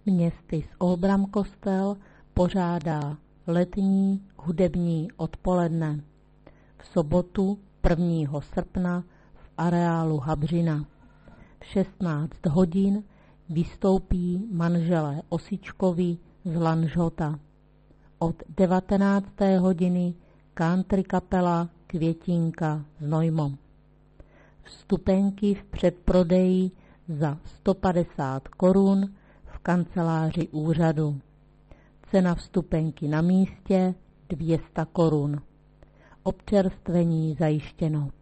Městys Olbram kostel pořádá letní hudební odpoledne v sobotu 1. srpna v areálu Habřina. V 16 hodin vystoupí manželé Osičkovi z Lanžhota. Od 19. hodiny country kapela Květinka z Nojmo. Vstupenky v předprodeji za 150 korun v kanceláři úřadu. Cena vstupenky na místě 200 korun. Občerstvení zajištěno.